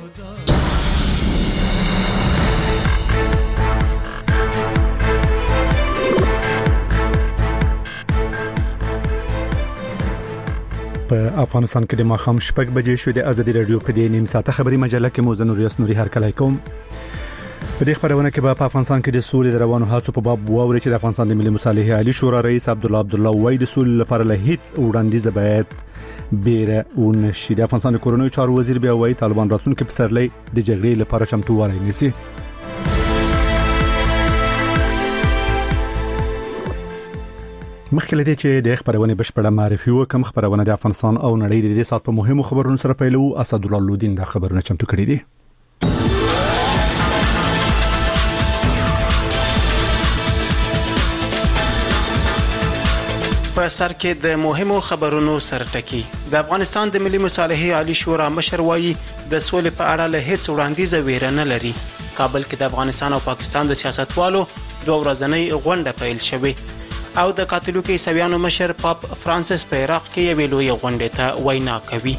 په افغانستان کې د ماښام 6 بجې شو د ازادي رادیو په دې نیم ساعته خبري مجله کې موزن ریاست نوري هرکلی کوم. په دې خبرونه کې په افغانستان کې د سولې د روانو هڅو په باب ووري چې د افغانستان د ملي مصالحې عالی شورا رئیس عبدالله وای د سولې لپاره له هیڅ وړاندیز باید بیره ونشي. د افغانستان د کورونو چارو وزیر بیا وای طالبان راتلونکي پسرلي د جګړې لپاره چمتووالی نیسي. مخکې لدې چې د خبرونه بشپړه معرفي وکم خبرونه د افغانستان او نړۍ د دې سات په مهمو خبرونو سره پیلو. اسد الله لودین د خبرونه چمتو کړی دی. په سر کې د مهمو خبرونو سره ټکی. د افغانستان د ملي مصالحې عالی شورا مشر وایي د سولې په اړه له هیڅ وړاندیز ویره نه لري. کابل کې د افغانستان او پاکستان د سیاستوالو دوه ورځنۍ غونډه پیل شوې او د کاتولیک عیسویانو مشر پاپ فرانسیس په عراق کې یوې لویې غونډې ته وینا کوي.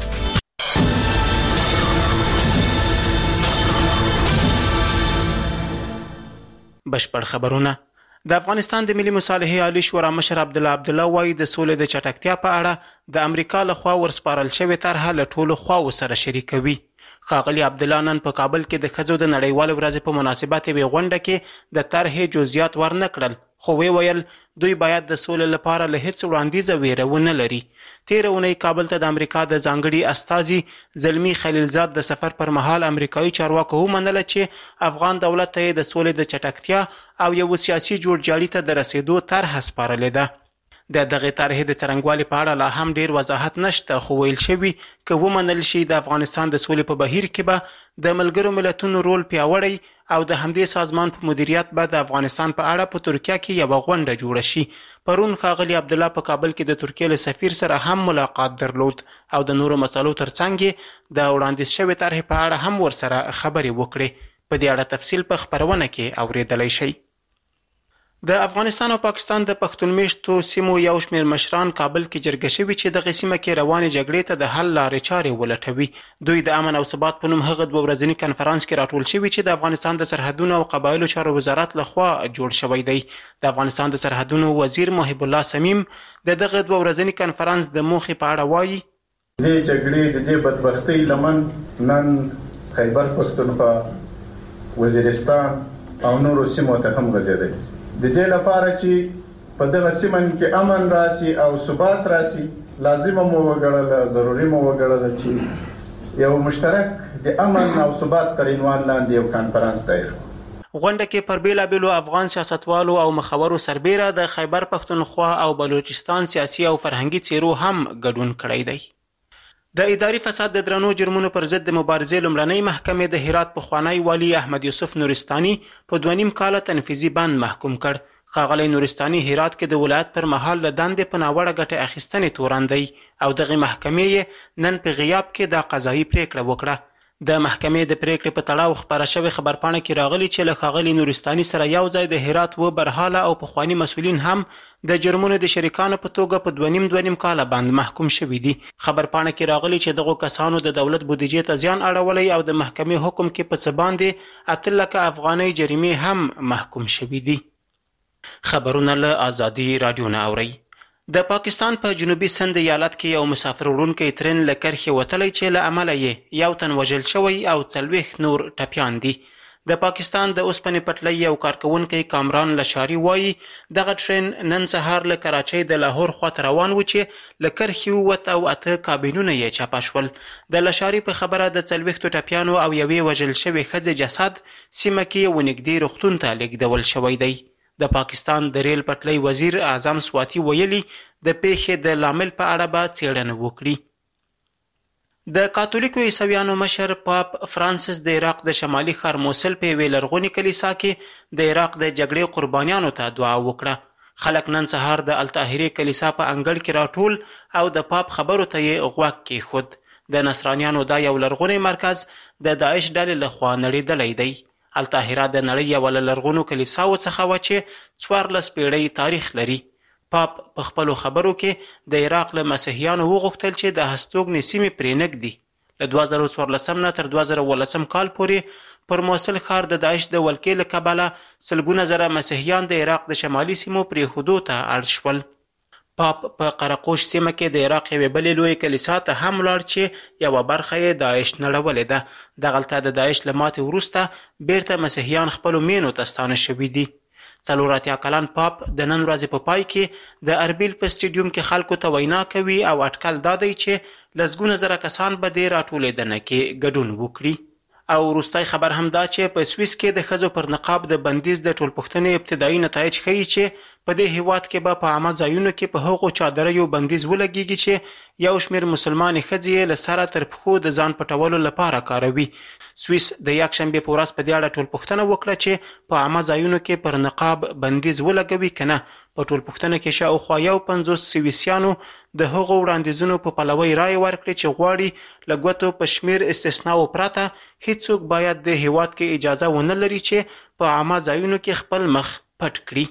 بشپړ خبرونه. د افغانستان د ملي مصالحې عالی شورا مشر عبدالله وایي د سولې د چټکتیا په اړه د امریکا لخوا ورسپارل شوې طرحه له ټولو خواو سره شریکوي. ښاغلي عبدالله نن په کابل کې د ښځو د نړیوالې ورځې په مناسبت یوې غونډه کې د طرحې جزئیات ورنه کړل، خو ویل دوی باید د سولې لپاره له هیڅ وړاندیز ویره ونه لري. تېره اونۍ کابل ته د امریکا د ځانګړي استازي زلمی خلیلزاد د سفر پر مهال امریکایي چارواکو ومنله چې افغان دولت ته د سولې د چټکتیا او یو سیاسي جوړجاړي ته د رسیدو طرحه سپارلې ده. د دغه طرحې د څرنګوالي په اړه لا هم ډیر وضاحت نشته، خو ویل شوی که ومنل شي د افغانستان د سولې په بهیر کې به د ملګرو ملتونو رول پیاوړی او د همدې سازمان په مدیریت به د افغانستان په اړه په ترکیه کې یوه غونډه جوړه شي. پرون ښاغلي عبدالله په کابل کې د ترکیې له سفیر سره هم ملاقات درلود او د نورو مسلو ترڅنګ د وړاندیز شوې طرحې په اړه هم ورسره خبرې وکړې. په دې اړه تفصیل په خبرونه کې اوریدلی شئ. د افغانستان او پاکستان د پښتون میشتو سیمو یو شمېر مشران کابل کې جرګه شوي چې دغه سیمه کې روانې جګړې ته د حل لارې چارې ولټوي. دوی د امن او ثبات په نوم هغه دوه ورځني کنفرانس کې راټول شوي چې د افغانستان د سرحدونو او قبایلو چارو وزارت لخوا جوړ شوی دی. د افغانستان د سرحدونو وزیر محب الله سمیم د دغه دوه ورځني کنفرانس د موخې په اړه وایي دې جګړې د دې بدبختۍ لمن نن خیبر پښتونخوا، وزیرستان او نورو سیمو ته هم غځېدلی. د دې لپاره چې په دغه سیمه کې امن راسي او ثبات راسي لازمه مو وګڼله، ضروري مو وګڼله چې یو مشترک د امن او ثبات تر عنوان لاندې یو کنفرانس دایر کړو. غونډه کې پر بیلابیلو افغان سیاستوالو او مخورو سربیره د خیبر پښتونخوا او بلوچستان سیاسي او فرهنګي څیرو هم ګډون کړی دی. د اداري فساد د درنو جرمونو پر ضد د مبارزې لومړنۍ محکمې د هرات پخوانی والي احمد یوسف نورستاني په 2.5 کاله تنفیذي بند محکوم کړ. ښاغلی نورستاني هرات کې د ولایت پر مهال له دندې په ناوړه ګټې اخیستنې تورن دی او دغه محکمې یې نن په غیاب کې د قضایي پریکړه وکړه. د محکمې د پریکړې په تړاو خپاره شوې خبرپاڼه کې راغلي چې له ښاغلي نورستاني سره یو ځای د هرات و برحاله او پخواني مسؤلین هم د جرمونو د شریکانو په توګه په 2.5 کاله باندې محکوم شوي دي. خبرپاڼه کې راغلي چې دغو کسانو د دولت بودیجې ته زیان اړولی او د محکمې حکم کې په څه باندې 8 لکه افغانۍ جریمې هم محکوم شوي دي. خبرونه له آزادي رادیو نه اورئ. د پاکستان په جنوبي سند ایالت کې یو مسافر وړونکی ترن له کرښې وتلی چې له امله یې یو تن وژل شوی او 40 نور ټپیان دي. د پاکستان د اوسپنې پټلۍ یو کارکوونکی کامران لشاري وایي دغه ټرین نن سهار له کراچۍ د لاهور خواته روان و چې له کرښې ووت او 8 کابینونه یې چپه شول. د لشاري په خبره د 40 ټپیانو او یوې وژل شوې ښځې جسد سیمه کې ونږدې روغتون ته لیږدول شوی دی. د پاکستان د ریل پټلۍ وزیر اعظم سواتی ویلي د پیښې د لامل په اړه به څېړنه وکړي. د کاتولیکو عیسویانو مشر پاپ فرانسیس د عراق د شمالي ښار موصل په یوې لرغونې کلیسا کې د عراق د جګړې قربانیانو ته دعا وکړه. خلک نن سهار د الطاهرې کلیسا په انګړ کې راټول او د پاپ خبرو ته یې غوږ کېښود. د نصرانیانو دا یو لرغونی مرکز د داعش ډلې لخوا نړېدلی دی. الطاهره د نړۍ یوه له لرغونو کلیساو څخه وه چې 14 پیړۍ تاریخ لري. پاپ په خپلو خبرو کې د عراق له مسیحیانو وغوښتل چې د هستوګنې سیمې پرې نږدي. له 2014 نه تر 2018 کال پورې پر موصل ښار د داعش د ولکې له کبله سلګونه زره مسیحیان د عراق د شمالي سیمو پرېښودو ته اړ شول. پاپ په قرقوش سیمه کې د عراق یوې بلې لویې کلیسا ته هم ولاړ چې یوه برخه یې داعش نړولې ده. دغلته د داعش له ماتې وروسته بیرته مسیحیان خپلو مینو ته ستانه شوي دي. 84 کلن پاپ د نن ورځې په پای کې د اربیل په سټیډیوم کې خلکو ته وینا کوي او اټکل دا دی چې لسګونه زره کسان به د راټولېدنه کې ګډون وکړي. او وروستی خبر هم دا چې په سویس کې د ښځو پر نقاب د بندیز د ټولپوښتنې ابتدایي نتایج ښیي چې په دې هیواد کې به په عامه ځایونو کې په هغو چادریو بندیز ولګیږي چې یو شمېر مسلمانې ښځې یې له سره تر پښو د ځان پټولو لپاره کاروي. سویس د یکشنبې په ورځ په دې اړه ټولپوښتنه وکړه چې په عامه ځایونو کې پر نقاب بندیز ولګوي که نه. په ټولپوښتنه کې شاوخوا 50 سویسیانو د هغو وړاندیزونو په پلوۍ رایې ورکړې چې غواړي له ګوتو په شمېر استثناو پرته هیڅوک باید د هیواد کې اجازه ونه لري چې په عامه ځایونو کې خپل مخ پټ کړي.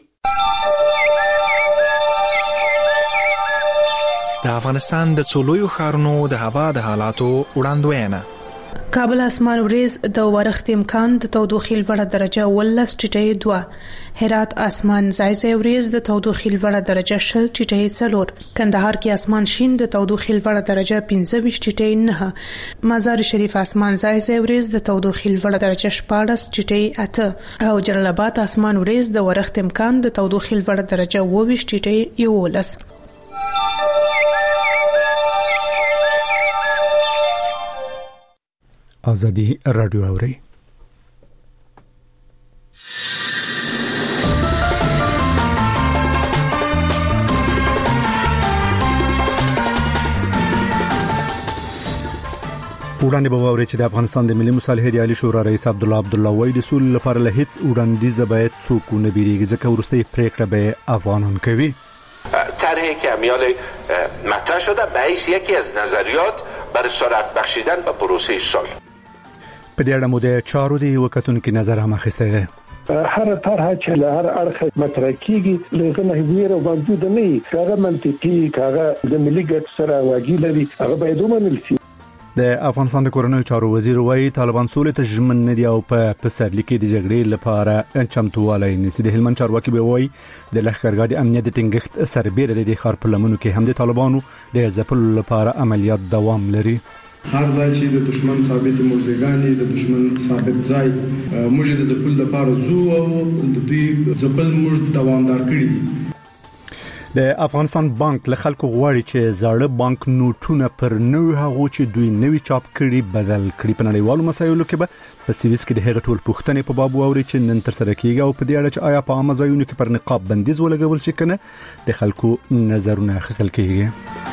د افغانستان د څو لویو ښارونو د هوا د حالاتو وړاندوینه. کابل اسمان وریز د ورښت امکان د تودوخې لوړه درجه 18.2. هرات اسمان ځای وریز د تودوخې لوړه درجه 20.4. کندهار کې اسمان شین د تودوخې لوړه درجه 25.9. مزار شریف اسمان ځای وریز د تودوخې لوړه درجه 14.8. او جلال آباد اسمان وریز د ورښت امکان د تودوخې لوړه درجه 22.11. آزادی رادیو اوري. وړاندې به واوري چې د افغانستان د ملي مصالحې د عالی شورا رئیس عبدالله وای د سولې لپاره له هیڅ وړاندیزه باید څوک نه بیریږي ځکه وروستۍ پریکړه به افغانان کوي. طرحی که امیال مطرح شده به حیث یکی از نظریات برای سرعت بخشیدن به پروسه صلح. په دې اړه مو د چارو دی وکتونکو نظر هم اخیستی دی. هر طرح چې له هر اړخ مطرح کیږي لږه نه ویره باندې نه کاغه منطقي کاغه د ملي ګټ سره واجب لري هغه باید ومنل شي. د افغانستان د کورنیو چارو وزیر وایي طالبان سولې ته ژمن نه دي او په پسرلي کې د جګړې لپاره چمتووالی نیسي. د هلمند چارواکي به وایي د لښکرګاه د امنیت د ټینګښت سربیره د ښار په لمنو کې هم د طالبانو د ځپلو لپاره عملیات دوام لري. هر ځای چې د دشمن ثابت موضوعګانی د دشمن ثابت ځای موږ د ځپل لپاره زو او د دوی ځپل موږ دوامدار کړی دي. د افغانستان بانک له خلکو غواړي چې زاړه بانک نوټونه پر نوې هغو چې دوی نوي چاپ کړي بدل کړي. په نړیوالو مسایلو کې به په سویس کې د هغه ټول پوښتنې په باب واوري چې نن تر سره کیږي او په دې اړه چې آیا په عامه ځایونو کې پر نقاب بندیز ولګول شي کنه د خلکو نظرونه اخیستل کیږي.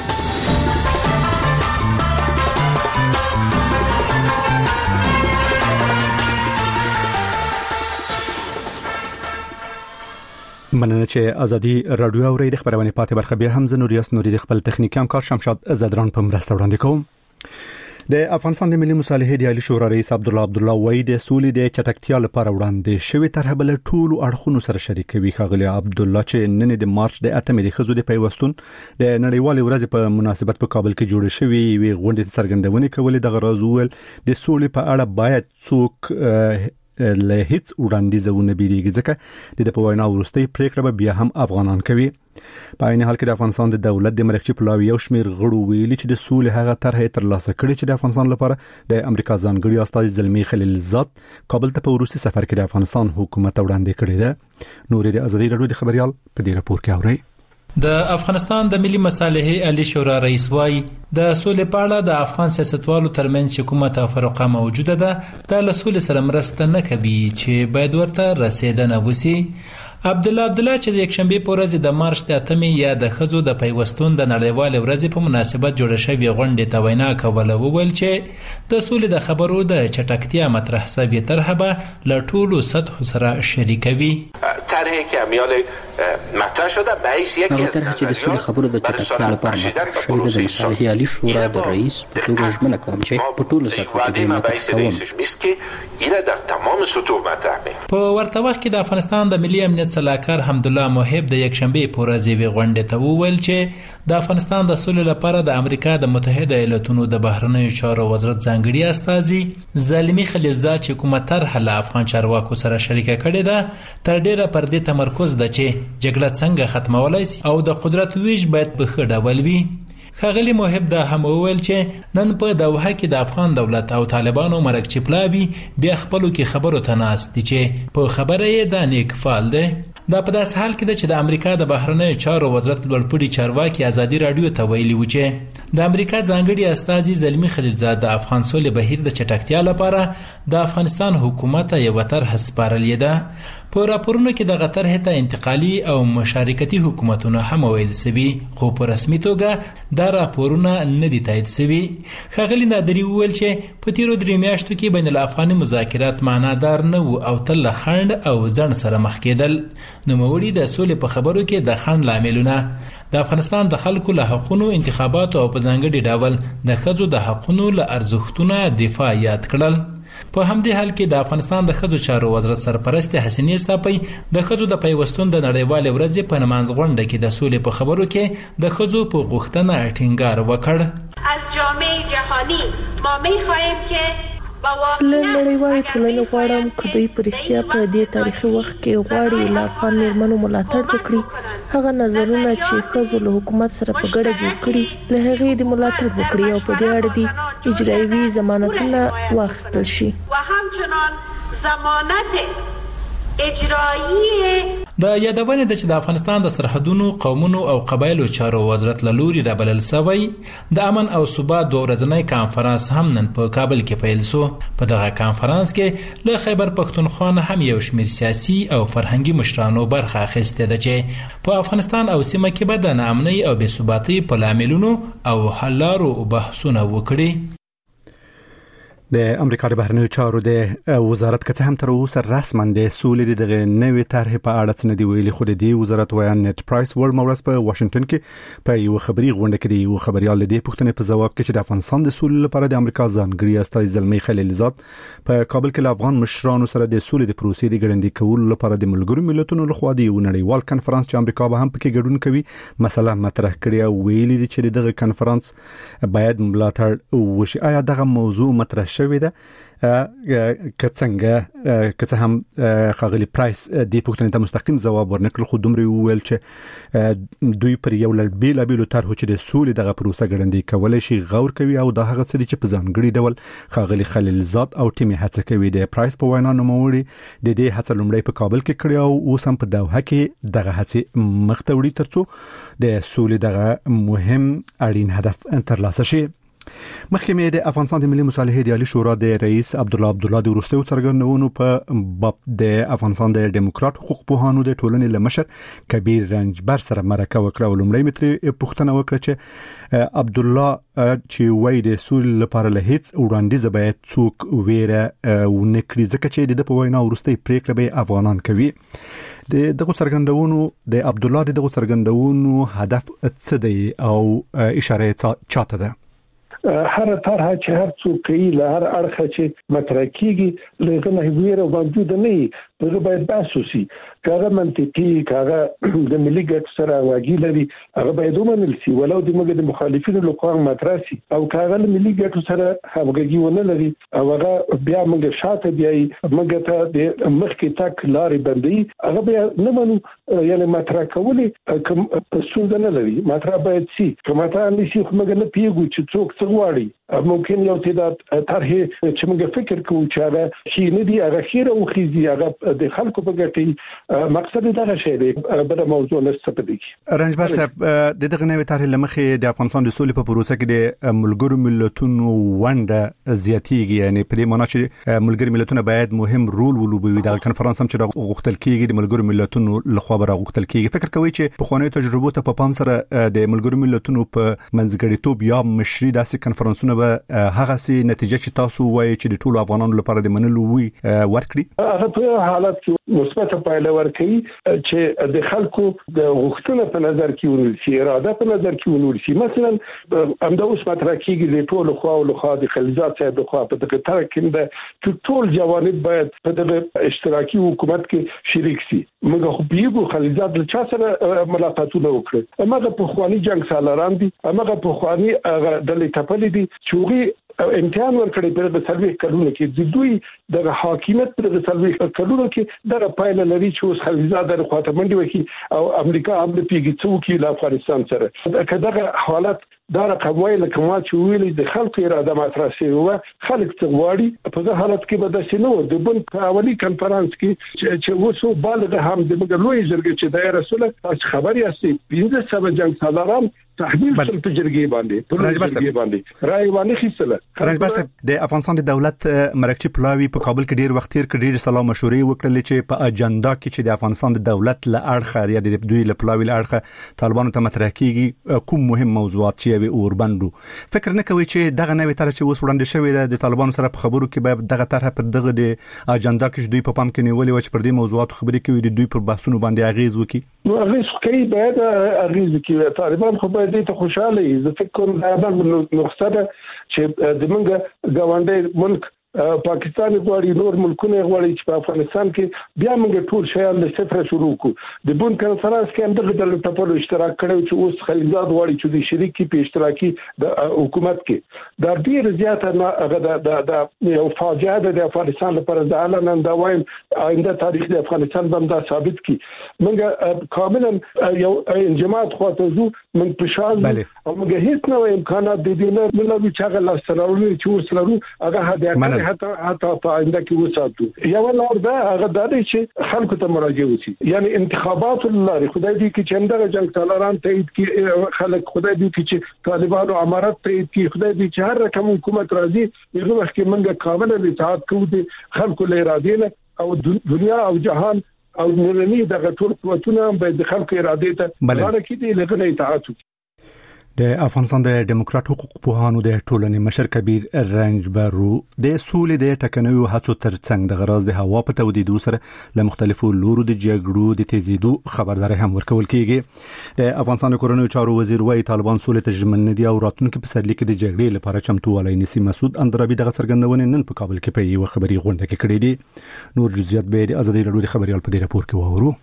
مننه چې ازادي رادیو اوري د خبرونه پاتې برخه بیا هم زنوریاس نوري د خپل تخنیکی همکار شمشاد زدران په مرسته وړاندې کوم. د افغانستان د ملي مصالحې د عالی شورا رئیس عبدالله وای د سولې د چټکتیا لپاره وړاندې شوی طرح بل ټول اړخونو سره شریکوي. ښاغلی عبدالله چې نن د مارچ د 8 د خزو د پیوستون د نړیوال ورځ په مناسبت په کابل کې جوړ شوی وی غونډې څرګندونه کولې د غرضول د سولې په اړه باید څوک له هیڅ وړاندیز ونه بیریږي ځکه د په وینا وروستۍ پریکړه به بیا هم افغانان کوي. په عین حال کې د افغانستان د دولت د مرکزي پلاوی یو شمېر غړو ویلي چې د سولې هغه طرح ترلاسه کړي چې د افغانستان لپاره د امریکا ځانګړي استازي زلمی خلیلزاد کابل ته په وروستي سفر کې د افغانستان حکومت وړاندې کړی ده. نورې د ازادي رادیو د خبريال په دې راپور کې اوري. د افغانستان د ملي مصالحې عالی شورا رئیس وای د سولې په اړه د افغان سیاستوالو ترمنځ حکومت او فرقه موجوده ده د لسول سره مرسته نه کوي چې باید ورته رسیدنه وسی. عبدالله چې د یکشنبه په ورځ د مارچ د 8 یا د خزو د پیوستون د نړیوال ورځ په مناسبت جوړ شوی غونډه ته وینا کوله وویل چې د سولې د خبرو د چټکتیا مطرح سوي طرحه به له ټولو سطح سره شریکوي. طرحی که امیال مطرح شده به حیث یکی از نظریات برای سرعت بخشیدن به پروسه صلح. شورا د رئیس په توګه ژمنه کوم چې په ټولو سطحو کې مطرح کوم. ایله در تمام سطوح مطرح می. په ورته وخت کې د افغانستان د ملي امنیت صلاحکار حمدالله موحب د یکشنبه په ورځ یوې غونډې ته وویل چې د افغانستان د سولې لپاره د امریکا د متحده ایالاتونو د بهرنیو چارو وزارت ځانګړي استازي زلمی خلیلزاد چې کومه طرح له افغان چارواکو سره شریکه کړې ده تر ډیره پر دې تمرکز ده چې جګړه څنګه ختمولای شي او د قدرت ویش باید په ښه ډول وي. ښاغلي موحب دا هم وویل چې نن په دوحه کې د افغان دولت او طالبانو مرګ چپلاوي بیا خپلو کې خبرو ته ناست دي چې په خبره یې دا نیک فعال دی. دا په داس حال کې ده چې د امریکا د بهرنیو چارو وزارت لوړپوړي چارواکي ازادي رادیو ته ویلي و چې د امریکا ځانګړي استازي زلمی خلیلزاد د افغان سولې بهیر د چټکتیا لپاره د افغانستان حکومت یو طرح سپارلې ده. په راپورونو کې د غطر هته انتقالي او مشارکتي حکومتونه هم ویل سوي خو په رسمي توګه دا راپورونه نه دي تایید سوي. ښاغلي نادري وویل چې په تیرو 3 میاشتو کې بین الافغاني مذاکرات معنادار نه وو او تل خند او ځن سره مخ کېدل. نوموړي د سولې په خبرو کې د خند لاملونه د افغانستان د خلکو له حقوقو انتخابات او په ځانګړي ډول د ښځو د حقوقو له ارزښتونو دفاع یاد کړل. په همدې حال کې د افغانستان د ښځو چارو وزارت سرپرست حسینې صافی د ښځو د پیوستون د نړیوال ورځې په نمانځ غونډه کې د سولې په خبرو کې د ښځو په غوښتنه ټینګار وکړ. از جامعه جهانی ما می‌خواهیم که له نړیوالې ټولنې غواړم که دوی په رښتیا په دې تاریخي وخت کې غواړي له افغان میرمنو ملاتړ وکړي هغه نظرونه چې ښځو له حکومت سره په ګډه جوړ کړي له هغې د ملاتړ وکړي او په دې اړه دي اجرایوي ضمانتونه واخیستل شي. و همچنان ضمانت اجرایی د یادونې د چې د افغانستان د سرحدونو قومونو او قبایلو چارو وزارت له لوري رابلل سوی د امن او ثبات 2 ورځنی کانفرنس هم نن په کابل کې پیل شو. په دغه کانفرنس کې له خیبر پښتونخوا نه هم یو شمېر سیاسي او فرهنګي مشرانو برخه اخیستې ده چې په افغانستان او سیمه کې به د ناامنۍ او بې ثباتۍ په لاملونو او حل لارو بحثونه وکړي. د امریکا د بهرنیو چارو د وزارت که هم تر اوسه رسما د سولې دغه نوې طرح په اړه څه نه دی ویلي خو د دې وزارت وایي نت پرایس ورلد مورس په واشنگټن کې په یو خبري غونډه کې یو خبريال د پښتنې په جواب کې چې د افغانستان د سولې لپاره د امریکا ځانګړي استازي زلمی خلیلزاد په کابل کې له افغان مشرانو سره د سولې د پروسې د ګړندې کولو لپاره د ملګرو ملتونو لخوا د یو نړیوال کانفرنس چې امریکا به هم پکې ګډون کوي مسله مطرح کړې او ویلي دي چې دغه کانفرنس باید ملاتړ وشي. آیا دغه موضوع مطرح شوې ده؟ که هم خاغلی پرایس د پښتنې ته مستقیم جواب ورنکړ خو دومره ویل چې دوی پر یو لړ بیلو طرحو چې د سولې دغه پروسه ګړندې کولای شي غور کوي او دا هغه څه چې په ځانګړي ډول خاغلی خلیلزاد او ټیم هڅه کوي. د پرایس په وینا نوموړي د دې هڅه لومړی په کابل کې کړې او اوس هم په دوحه کې دغه هڅه مخته وړي ترڅو د سولې دغه مهم اړین هدف ترلاسه شي. محکمه د افغانستان د ملي مصالحې د عالی شورا د رئیس عبدالله د وروستیو څرګندونو په باب د افغانستان د ډیموکرات حقوق پوهانو د ټولنې لمشر کبیر رنجبر سره مرکه وکړه او لومړی متر پوښتنه وکړه چې عبدالله چې وایي د سولې لپاره له هیڅ وړاندیز باید څوک ویره ونکړي ځکه چې د په وینا وروستۍ پریکړه به افغانان کوي. دغه څرګندونو د عبدالله دغه څرګندونو هدف څه دی او اشاره چاته ده؟ هر طرح چې هر څوک کوي له هر اړخه چې مطرح کیږي لږه نه ویره موجود نه په باید بحث وشي. کاغه منطقي کاغه د ملي ګټ سره واګی لري هغه باید ومنل شي ولو د موږ د مخالفینو لخوا مطرح شي او کاغه ملي ګټ سره همغږي ونه لري او هغه بیا موږ شاته بیاي موږ ته د مخکې تک لارې بندي هغه بیا نه منو یعنی مطرح کولې کوم څه نه لري مطرح باید شي کومه ته نشي موږ نه پیګو چې څوک څه غواړي ممکن یو تعداد طرح چې موږ فکر کوو چې هغه شي نه دی هغه خیر او خيزي هغه د خلکو په ګټي مقصد دا شی دی بل موضوع نشته پدې. رنجبر صاحب دغه نوې طرح لمخې د افغانستان د سولې په پروسه کې د ملګرو ملتونو ونډه زیاتېږي یعنی په دې معنی چې ملګرو ملتونه باید مهم رول ولوبوي د کانفرنس هم چې غوښتل کیږي د ملګرو ملتونو لخوا به غوښتل کیږي. فکر کوي چې په خواني تجربو ته په پام سره د ملګرو ملتونو په منځګړیتوب یا مشري داسې کانفرنسونه افغانانو به هغه سي نتیجه چې تاسو وایي چې د ټولو افغانانو لپاره د منلو وي ورکړي؟ هغه په حالت کې مثبت پایله ورکړي چې د خلکو د غوښتنې په نظر کې ونیول شي، اراده په نظر کې ونیول شي. مثلا همدا اوس مطرح کیږي د ټولو خوا د خلیلزاد صاحب د خوا په دغه تر کې د ټول جوانب باید په دغه اشتراکي حکومت کې شریک شي. موږ خو پیګو خلیلزاد له چا سره ملاقاتونه وکړل، هغه په خواني جنگ سالاران دي، هغه په خواني د لټپلې دي چې امتحان ورکړي په د سروي کلونه کې د دوی د حاکمیت په د سروي کلونه کې د پایله لري چې اوس خلیلزاد د خواته منډي وکړي او امریکا هم د پیګي څوکي له افغانستان سره کداغه حالت دا رقم ویل کومه چې ویلې د خلکو اراده مطرح شوی و، خلک څنګه واړي په دغه حالت کې به د سينو د بن کاولي کانفرنس کې چې وسو بالغ هم د مګلوي جرګه چې د رسول الله خبري اسي 15 جنگ سالاران تحویل شل په جرګې باندې په جرګې باندې راي باندې خېسله. راجبر صاحب د افغانستان د دولت مرکزی پلاوی په کابل کې ډیر وخت تیر کړی، ډیر سلام مشورې وکړل چې په اجنډا کې چې د افغانستان د دولت له اړخه یا د دوی له پلاوی له اړخه طالبانو ته مطرح کیږي کوم مهم موضوعات چې وي اوربندو. فکر نه کوي چې دغه نوې طرح چې اوس وړاندې شوی د طالبانو سره په خبرو کې به دغه طرح پر دغه د اجنډا کې دوی په پام کې نیولې و چې پر دې موضوعات خبرې کوي د دوی پر بحثونو باندې اغیز وکړي؟ نو اغیز کوي، باید اغیز وکړي. طالبان خو باید ته خوشاله زه فکر کوم دا د نقطه ده چې د منګه ګاونډي ملک پاکستان غواړي، نور ملکونه غواړي چې په افغانستان کې بیا موږ ټول شیان له صفر شروع کوو. د بون کنفرانس کې هم دغه د ټاپلو اشتراک کړو چې اوس خلیلزاد غواړي چې د شریکي په اشتراکي د حکومت کې دا ډیر زیاته نه هغه د یو فاجعه د افغانستان لپاره د اعلان دا وایم آینده تاریخ د افغانستان باندې ثابت کی. موږ کاملا یو انجماعات خواته زو من پښال او موږ هیڅ نه امکانات د دې نه ملوي چې هغه لاستراولي چې وسلرو هغه هدا حتی په آینده کې وساتو. یو لار دا هغه د دې چې خلکو ته مراجعه وشي، یعنی انتخابات الله خدای دې کې چې اندغه جنگ سالاران تایید کې خلک خدای دې کې چې طالبانو امارت تایید کې خدای دې چې هر رقم حکومت راځي هغه وخت کې موږ کامل اطاعت کوو د خلکو له اراده او دنیا او جهان او نړۍ دغه ټول قوتونه به د خلکو اراده ته لاره کې دي لغه اطاعت کوي. د افغانستان د ډیموکرات حقوق پوهانو د ټولنې مشر کبیر رنجبرو د سولې د ټکنیو هڅو ترڅنګ د غراض د هوا په تودیدو سره له مختلفو لورو د جګړو د تیزیدو خبرداري هم ورکول کیږي. د افغانستان کورنیو چارو وزیر وايي طالبان سولې ته ژمن نه دي او راتلونکي په سرلیک د جګړې لپاره چمتووالی نیسي. مسعود اندرابي دغه څرګندونه نن په کابل کې په یو خبري غونډه کې کړې دي. نور جزئیات به د ازادي راډیو خبريال په دې راپور کې وورو.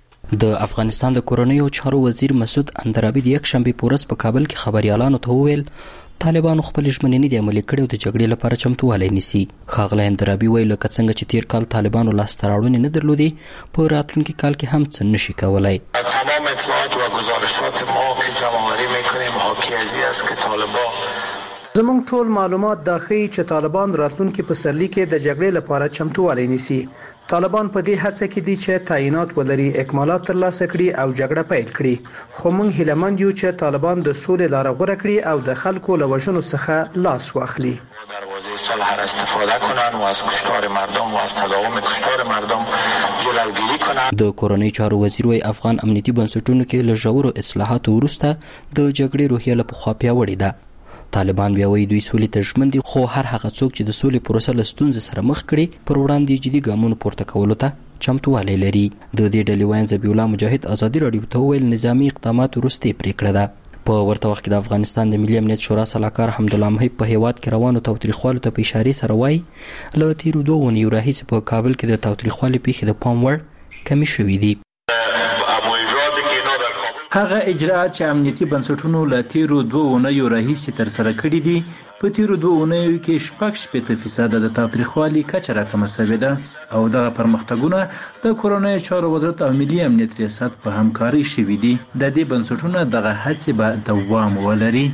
د افغانستان د کورنیو چارو وزیر مسعود اندرابي د یک شنبه پورس په کابل کې خبريالانو ته وویل طالبانو خپل ژمنې د عملي کړو د جګړې لپاره چمتووالی نیسي. ښاغلی اندرابي ویل لکه څنګه چې تیر کال طالبانو لاسته راوړنې نه درلودې په راتلونکي کال کې هم څه نشي کولای. تمام اطلاعات و گزارشات ما که جمع‌آوری می‌کنیم حاکی از این است که طالبان زموږ ټول معلومات دا ښیي چې طالبان راتلونکي پسرلي کې د جګړې لپاره چمتووالی نیسي. طالبان په دې هڅه کې دي چې تعینات ولري، اکمالات ترلاسه کړي او جګړه پیل کړي. خو موږ هیلهمند یو چې طالبان د سولې لاره غوره کړي او د خلکو له وژنو څخه لاس واخلي. دروازه صلح استفاده کنند و از کشتار مردم و از تداوم کشتار مردم جلوگیری کنند. د کورنیو چارو وزیر وايي افغان امنیتي بنسټونو کې له ژورو اصلاحاتو وروسته د جګړې روحیه له پخوا پیاوړې ده. طالبان بیا وایي دوی سولې ته ژمن دي، خو هر هغه څوک چې د سولې پروسه له ستونزې سره مخ کړي پر وړاندې جدي ګامونه پورته کولو ته چمتووالی لري. د دې ډلې وایي ذبیح الله مجاهد ازادي راډیو ته وویل نظامي اقدامات وروستۍ پریکړه ده. په ورته وخت کې د افغانستان د ملي امنیت شورا سلاکار حمدالله محب په هیواد کې روانو تاوتریخوالو ته په اشارې سره وایي له تیرو 2 اونیو راهیسې په کابل کې د تاوتریخوالي پیښې د پام وړ کمې شوې دي. هغه اجراءات چې امنیتي بنسټونو له تیرو 2 اونیو راهیسې ترسره کړي دي په تیرو 2 اونیو کې 6% د تاوتریخوالي کچه راکمه شوې ده او دغه پرمختګونه د کورنیو چارو وزارت او ملي امنیت ریاست په همکاري شوي دي. د دې بنسټونو دغه هڅې به دوام ولري.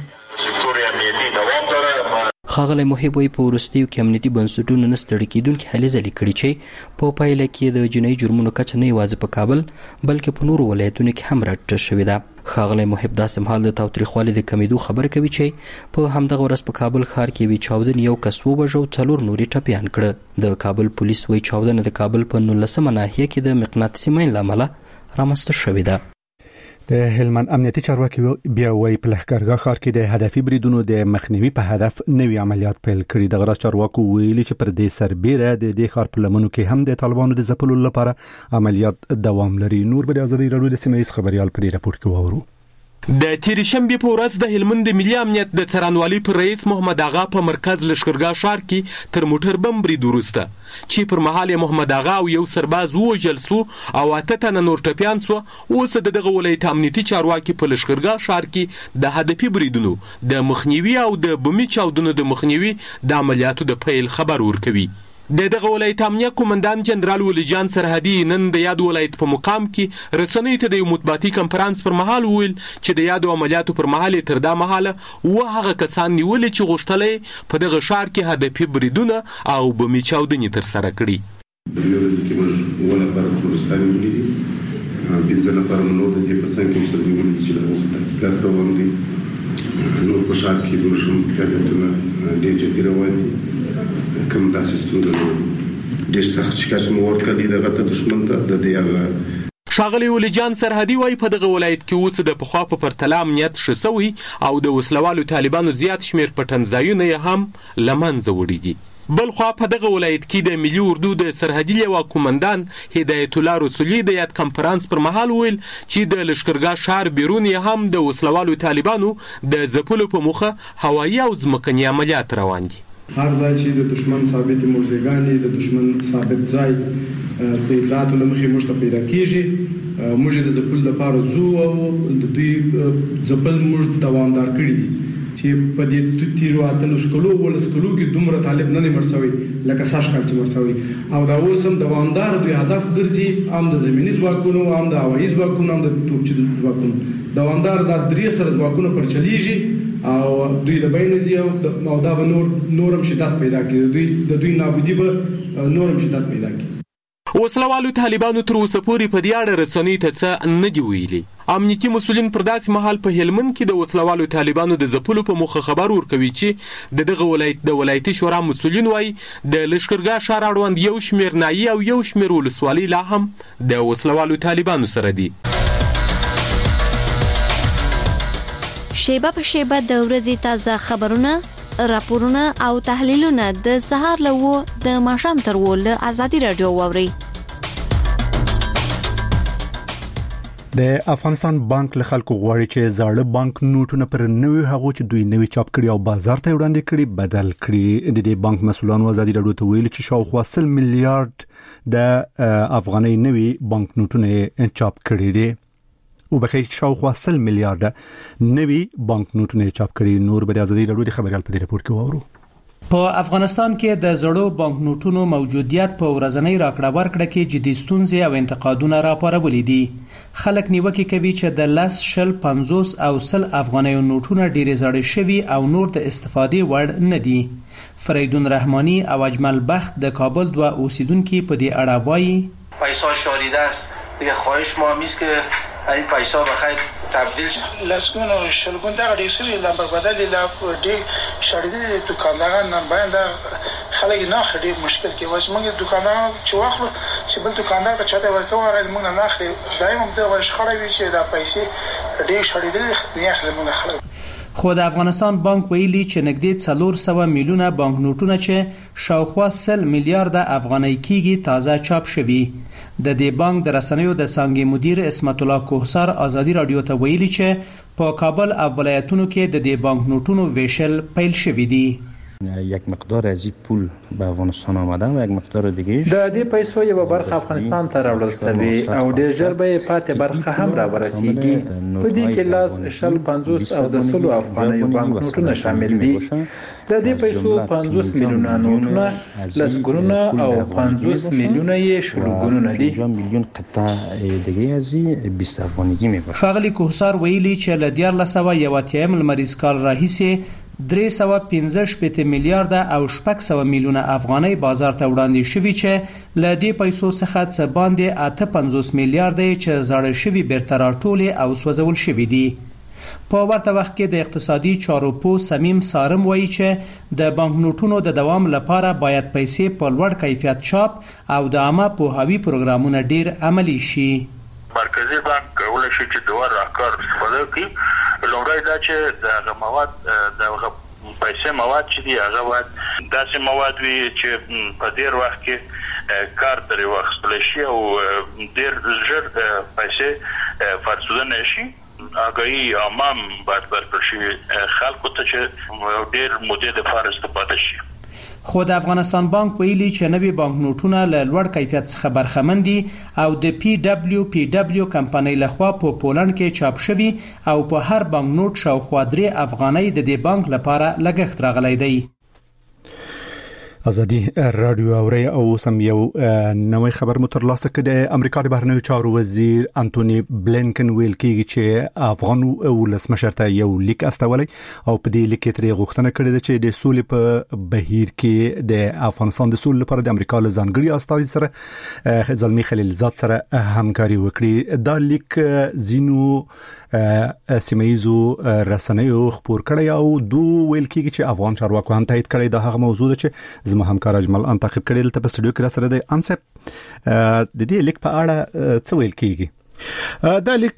ښاغلی محب وايي په وروستیو کې امنیتي بنسټونو نه ستړي کېدونکي هلې ځلې کړي چې په پایله کې د جنایي جرمونو کچه نه یوازې په کابل بلکې په نورو ولایتونو کې هم راټیټه شوې ده. ښاغلی محب داسې مهال د تاوتریخوالي د کمیدو خبره کوي چې په همدغه ورځ په کابل ښار کې یوې چاودنې یو کس ووژه او 4 نور یې ټپیان کړه. د کابل پولیس وايي چاودنه د کابل په 19مه ناحیه کې د مقناطیسي مین له امله رامنځته شوې ده. د هلمند امنیتي چارواکي بیا وایي په لښکرګاه ښار کې د هدفي بریدونو د مخنیوي په هدف نوي عملیات پیل کړي. دغه راز چارواکو ویلي چې پر دې سربېره د دې ښار په لمنو کې هم د طالبانو د ځپلو لپاره عملیات دوام لري. نور به د ازادي راډیو د سیمه ییز خبريال په دې راپور کې واورو. د تیر شنبه په ورځ د هلمند ملي امنیت د څارنوالي پر رئیس محمد آغا په مرکز لښکرګاه ښار کې تر موټر بم برید وروسته چې پر مهال محمد آغا او یو سرباز ووژل سو او 8 تنه نور ټپیان سو. اوس دغه ولایت امنیتي چارواکي په لښکرګاه ښار کې د هدفي بریدونو د مخنیوي او د بمي چاودنو د مخنیوي د عملیاتو د پیل خبر ورکوي. دغه ولایت امنیه قومندان جنرال ولی جان سرحدي نن د یاد ولایت په مقام کې رسنۍ ته د مطبوعاتي کنفرانس پر مهال ویل چې د یاد عملیاتو پر مهال تر دا مهاله هغه کسان نیول چې غوښتلې په دغه ښار کې هدفي بریدونه او بمي چاودنې تر سره کړي. ولا پر کورستان ولې بنځه نفر نور د دې په څنګه کې څه ویل چې له اوسه تحقیقات روان دي. نو په ښار کې زموږ فعالیتونه ډېر جدي روان دي. کوم داسې ستونزه د سخت شکایت مو ورکړي دغه ته دښمن ته د دې ښاغلی ولی جان سرحدي وايي په دغه ولایت کې اوس د پخوا په پرتله امنیت ښه سوی او د وسلوالو طالبانو زیات شمیر پټنځایونه یې هم له منځه وړي دي. بل خوا په دغه ولایت کې د ملي اردو د سرحدي لیوا قومندان هدایت الله رسولي د یاد کنفرانس پر مهال ویل چې د لښکرګاه ښار بیرون یې هم د وسلوالو طالبانو د ځپلو په موخه هوایي او ځمکني عملیات روان دي. هر ځای چې د دشمن ثابت موضوعګانې د دشمن ثابت ځای د اطلاعاتو له مخې موږ ته پیدا کیږي. موږ د ځپل لپاره ځو او د دوی ځپل موږ دوامدار کړي دي چې په دې تیرو اتلس کلو ولس کلو کې دومره طالب نه مړ شوی لکه ساش کال چې مړ شوی او دا اوس هم دوامدار دوی هدف ګرځي هم د زمینی ځواکونو هم د هوایي ځواکونو هم د توپچي ځواکونو دوامدار دا درې سره ځواکونه پر چلیږي او دوی د بینځي او دا به نورم شدت پیدا کړي. د دوی نابودي به نورم شدت پیدا کړي. وسلوالو طالبانو تر اوسه پورې په دې اړه رسنۍ ته څه نه دي ویلي. امنیتي مسؤلین پر داسې مهال په هلمند کې د وسلوالو طالبانو د ځپلو په موخه خبر ورکوي چې دغه ولایت د ولایتي شورا مسؤلین وايي د لښکرګاه ښار اړوند یو شمیر نایي او یو شمیر ولسوالۍ لا هم د وسلوالو طالبانو سره دي. شیبه په شیبه د ورځې تازه خبرونه، راپورونه او تحلیلونه د سهار له 9 د ماښام تر 10 له ازادي رادیو واوري. د افغانستان بانک له خلکو غواړي چې زاړه بانک نوټونه پر نوي هغو چې دوی نوي چاپ کړي او بازار ته وړاندې کړي بدل کړي. د دې بانک مسؤلانو ازادي رادیو ته ویلي چې شاوخوا 100 میلیارډ د افغاني نوي بانک نوټونه چاپ کړي دي او بخیر شاوخوا 100 میلیارډ نوي بانک نوټونه چاپ کړي. نور به د ازادي رادیو د خبريال په دې راپور کې واورو. په افغانستان کې د زړو بانک نوټونو موجودیت په ورځنۍ راکړه ورکړه کې جدي ستونزې او انتقادونه راپارولې دي. خلک نیوکه کوي چې د 10 شل 50 او 100 افغاني نوټونه ډېر زړې شوي او نور د استفادې وړ نه دي. فریدون رحمانی او اجمل بخت د کابل دوه اوسیدونکو په دې اړه وایي پیسا شاریده است. دیگه خواهش ما هم است که این پیسا بخیر تبدیل شد. لسکون و شلگون دا ریسوی لامبر بدلی دی شاریده دکانداران نباید خلک ناخری مشکل کی واسه موږ دکانداران چې واخلو چې بل دکاندار ته چاته ورکوه هغه موږ نه ناخری دایم د وشخړې وی چې دا پیسې ډېر شاریده نه اخلي موږ خلک. خو د افغانستان بانک ویلي چې نږدې 400 میلیونه بانک نوټونه چې شاوخوا 100 میلیارډ افغانۍ کېږي تازه چاپ شوي. د دې بانک د رسنیو د څانګې مدیر اسمت الله کوهسار ازادي رادیو ته ویلي چې په کابل او ولایتونو کې د دې بانک نوټونو ویشل پیل شوي دي. یک مقدار از این پول به افغانستان آمده و یک مقدار دیگه د دې پیسو یو برخه افغانستان ته راوړل شوی او ډېر ژر به پاتې برخه هم را ورسیږي. په دې کې لاس شل 50 او د 100 افغاني بانک نوټونه شامل دي. د دې پیسو 50 میلیونه نوټونه لسګونه او 50 میلیونه یې شلګونه دي. میلیون قطعه دیگه از 20 افغانیگی میباشه. خاغلی کوهسار ویلي چې ل 1401 لمریز کال راهیسې 315 میلیارډ او 600 میلیونه افغانۍ بازار ته وړاندې شوي چې ل دې پیسو څخه څه باندې 58 میلیارډ چې زړه شوي بیرته راټولې او سوځول شوي دي. په ورته وخت کې د اقتصادي چارو پوه سمیم سارم وایي چې د بانک نوټونو د دوام لپاره باید پیسې په لوړ کیفیت چاپ او د عامه پوهاوي پروګرامونه ډیر عملي شي. مرکزی بانک کولای شي چې دوه راهکار استفاده کړي. لومړی دا چې د مواد د پیسې مواد چې دی هغه باید داسې مواد وي چې په ډیر وخت کې کار ترې واخیستل شي او ډیر ژر پیسې فرسودنه شي. اګای عام باید ورکړل شي خلکو ته چې ډیر مودې لپاره استفاده شي. خو د افغانستان بانک ویلي چې نوي بانک نوټونه له لوړ کیفیت څخه برخمن دي او د PWPW کمپنۍ لخوا په پولند کې چاپ شوي او په هر بانک نوټ شاوخوا 3 افغانۍ د دې بانک لپاره لګښت راغلی دی. ازادي رادیو اوري او سم یو نوې خبر مترلاسه کړي. امریکا د بهرنیو چارو وزیر انټونی بلینکن ویل کیږي چې افغان ولسمشر ته یو لیک استولی او په دې لیک کې ترې غوښتنه کړې ده چې د سولې په بهیر کې د افغانستان د سولې لپاره د امریکا له ځانګړي استازي سره زلمی خلیلزاد سره همکاري وکړي. دا لیک زینو سیمایزو رسنیو خبر کړی او دو ویل کیږي چې افغان چارواکو هم تایید کړی. دا هغه موضوع ده چې زما همکار اجمل ان تعقیب کړی دلته په سټوډیو کې را سره دی. انسپ د دې لیک په اړه څه ویل کیږي؟ دا لیک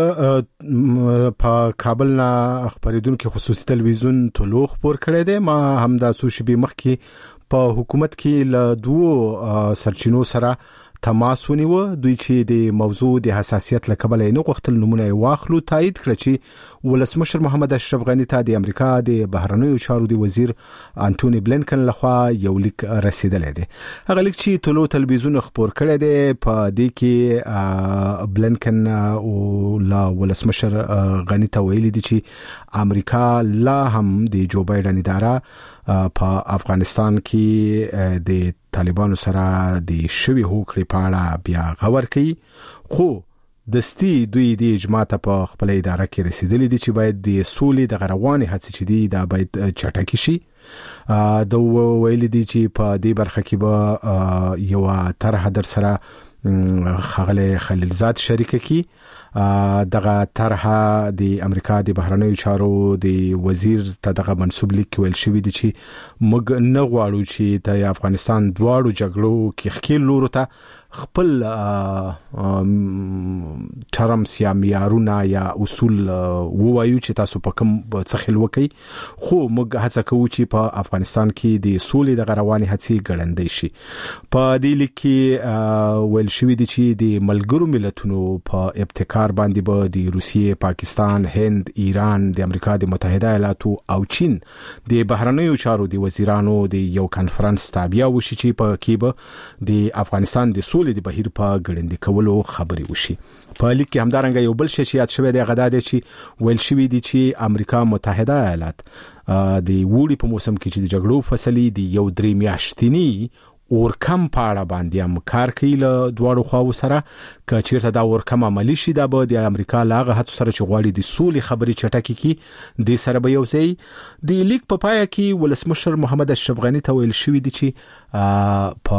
په کابل نه خبرېدونکو خصوصي تلویزیون طلوع خبر کړی دی. ما هم دا څو شپې مخکې په حکومت کې له دوه سرچینو سره تماس ونیو. دوی چې د موضوع د حساسیت لکبل نه غوښتل نمونه واخلو. تایید کړ چې ولسمشر محمد اشرف غنی ته د امریکا د بهرنیو چارو د وزیر انټونی بلینکن لخوا یو لیک رسیدلی دی. هغه لیک چې طلوع تلویزیون خبر کړی دی په دې کې بلینکن او لا ولسمشر غنی ته ویلي دي چې امریکا لا هم د جو بایدن اداره په افغانستان کې د طالبانو سره د شوی هوکړې په اړه بیا غور کوي. خو دستی دوی د اجماع ته په خپل اداره کې رسیدلی دي چې باید د سولې د غروانې هڅې چې دي دا باید چټکې شي. دا ویل دي چې په دې برخه کې به یو طرح در سره خغله خلیلزاد شریک کی. دغه طرح د امریکا د بهرنیو چارو د وزیر ته دغه منسوب لیک ویل شوی دی چې موږ نه غواړو چې د افغانستان دواړو جګړو کې خکیل لورو ته خپل ټرمز یا معیارونه یا اصول ووایو چې تاسو په کوم څه خل وکي. خو موږ هڅه کوو چې په افغانستان کې د سولې د غروانې هڅې ګړندې شي. په دې لیک کې ویل شوی دی چې د ملګرو ملتونو په ابتکار باندې به د روسیې، پاکستان، هند، ایران، د امریکا د متحده ایالاتو او چین د بهرنیو چارو د وزیرانو د یو کانفرنس تابع وشي چې په کې به د افغانستان د سولې د بهیر په ګړندې کولو خبرې وشي. په لیک کې همدارنګه یو بل شی چې یاد شوی دی غدا دی چې ویل شوی دی چې امریکا متحده ایالات د وړي په موسم کې چې د جګړو فصلې دی یو 3 میاشتنی ورکم پاړه باندې هم کار کوي له دواړو خواو سره. که چیرته دا ورکم عملی شي دا به د امریکا لاغه هڅو سره چې غواړي د سولې خبرې چټکې کی د سره به یو ځای. د لیک په پای کې ولسمشر محمد اشرف غنی ته ویل شوی دی چې په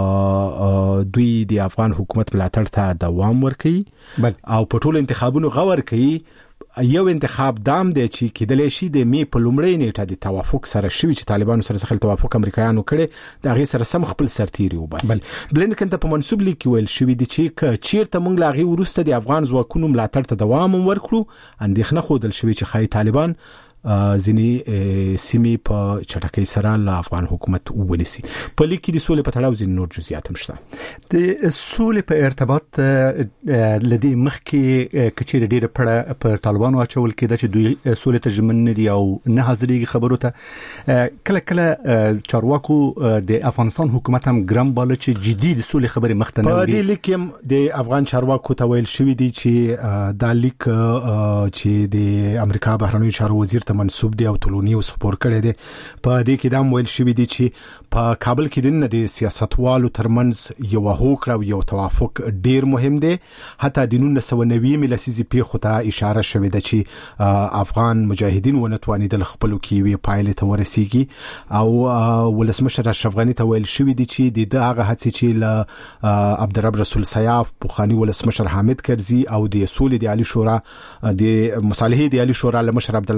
دوی د افغان حکومت ملاتړ ته دوام ورکړي او په ټولو انتخابونو غور کوي. یو انتخاب دام دی چې کېدلی شي د می په لومړۍ نیټه د توافق سره شوی چې طالبانو سره څخه توافق امریکایانو کړي د هغې سره سم خپل سرتیري وباسي. بلینکن ته په منسوب لیک ویل شوی دی چې چیرته موږ لا غي ورسته د افغان ځواکونو ملاتړ ته دوام ورکړو اندېښنه خودل شوی چې خای طالبان ځینی سیمې په چټکۍ سره له افغان حکومت ولسی. په لیک کې د سولې په تړاو ځین نور جزئیات هم شته. د سولې په ارتباط لدی مخکې کچې ډیره پړه پر طالبانو اچول کېده چې دوی سولې ته ژمن نه دي او نه حاضرېږي خبرو ته. کله کله چارواکو د افغانستان حکومت هم ګرام باله چې جدي د سولې خبرې مخته نه وړي. په دې لیک کې د افغان چارواکو ته ویل شوی دی چې دا لیک چې د امریکا بهرنیو چارو وزیر منسوب دی او تلونی اوس خبر کړی دی. په دې کې دا ویل شوی دی چې په کابل کې د سیاستوالو ترمنځ یو هوکړه او یو توافق ډیر مهم دی. حتی د 1990 لسیزې پیښو ته اشاره شوې ده چې افغان مجاهدین ونتواني د خپل کې وی پایله ته ورسیږي او ولسمشر اشرف غنی ته ویل شوی دی چې د هغه هڅې چې له عبدالرب رسول سیاف، پوخانی ولسمشر حامد کرزي او د سولې د عالی شورا د مصالحې د عالی شورا لمشر عبد الله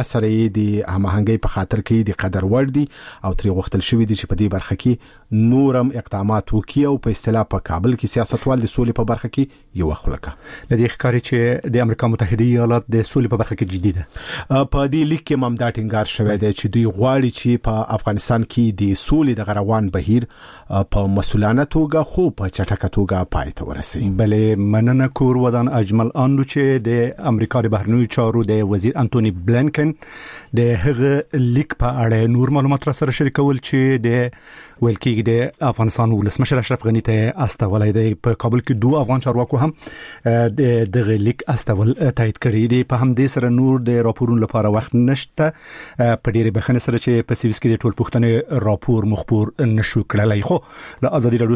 سره د هماهنګي په خاطر کې د قدر وړ دي او تری وختل شوې دي چې په دې برخه کې نورم اقدامات وکړي او په اصطلاح په کابل کې سیاستوال د سولې په برخه کې یو خلکه لدی ښکاری چې د امریکا متحده ایالات د سولې په برخه کې جدي ده. په دې لیک کې ممدا ټینګار شوی دی چې دوی غواړي چې په افغانستان کې د سولې د غروان بهیر په مسؤلانه توګه خو په چټکه توګه پای ته ورسي. بلې مننه کور ودان اجمل انو چې د امریکا د بهرنیو چارو د وزیر انټونی بلینکن د هغه لیک په اړه نور معلومات را سره شریکول چې د ویل کېږي د افغانستان ولسمشر اشرف غنی ته استولای دی. په کابل کې دوه افغان چارواکو هم د لیک استول تایید کړی دی. په هم دې سره نور د راپورونو لپاره وخت نشته. په ډېر بخښنه سره چې په سیویس کې د ټول پښتنې راپور مخبور نشو کړلای. خو له ازادي